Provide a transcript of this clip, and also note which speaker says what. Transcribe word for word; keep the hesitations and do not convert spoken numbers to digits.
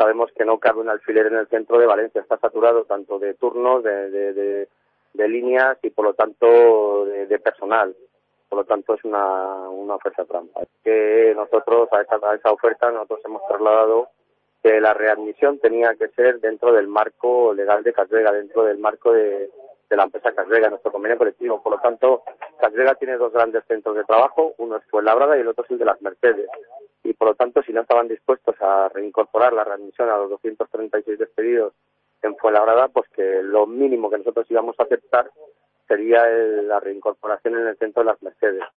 Speaker 1: sabemos que no cabe un alfiler en el centro de Valencia, está saturado tanto de turnos, de, de, de, de líneas y por lo tanto de, de personal. Por lo tanto es una, una oferta trampa. Es que nosotros a esa, a esa oferta nosotros hemos trasladado que la readmisión tenía que ser dentro del marco legal de Casvega, dentro del marco de, de la empresa Casvega, nuestro convenio colectivo. Por lo tanto, Casvega tiene dos grandes centros de trabajo, uno es Fuenlabrada y el otro es el de Las Mercedes. Y por lo tanto, si no estaban dispuestos a reincorporar la readmisión a los doscientos treinta y seis despedidos en Fuenlabrada, pues que lo mínimo que nosotros íbamos a aceptar sería el, la reincorporación en el centro de Las Mercedes.